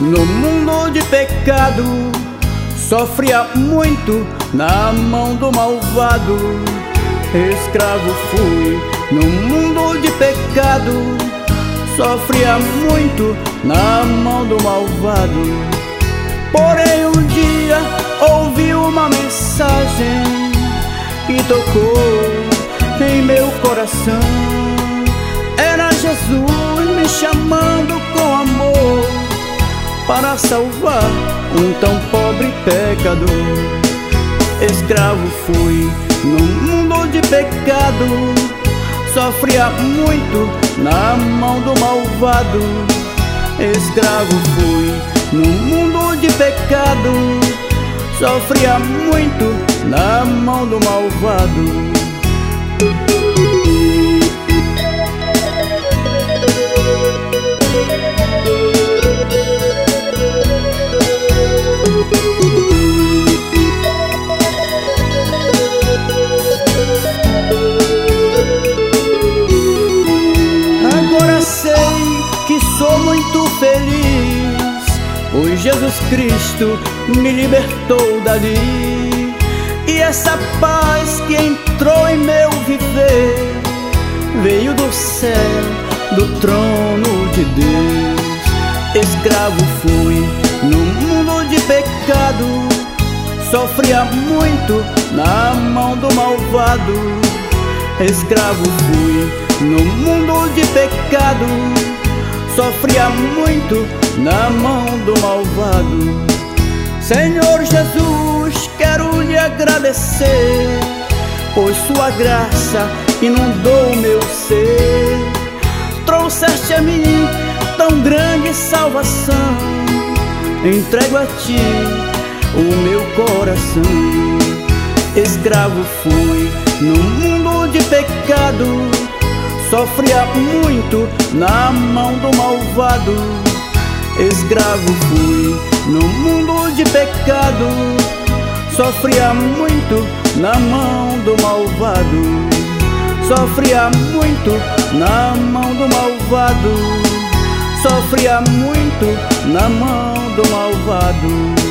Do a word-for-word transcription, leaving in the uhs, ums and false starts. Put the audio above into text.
no mundo de pecado, sofria muito na mão do malvado. Escravo fui no mundo de pecado, sofria muito na mão do malvado. Porém um dia ouvi uma mensagem que tocou em meu coração. Era Jesus me chamando com amor para salvar um tão pobre pecador. Escravo fui no mundo de pecado, sofria muito na mão do malvado. Escravo fui no mundo de pecado, sofria muito na mão do malvado. Agora sei que sou muito feliz, pois Jesus Cristo me libertou dali. E essa paz que entrou em meu viver veio do céu, do trono de Deus. Escravo fui no mundo de pecado, sofria muito na mão do malvado. Escravo fui no mundo de pecado, sofria muito na mão do malvado. Senhor Jesus, quero lhe agradecer, pois sua graça inundou o meu ser. Trouxeste a mim tão grande salvação, entrego a ti o meu coração. Escravo fui no mundo de pecado, sofria muito na mão do malvado. Escravo fui no mundo de pecado, sofria muito na mão do malvado. Sofria muito na mão do malvado, sofria muito na mão do malvado.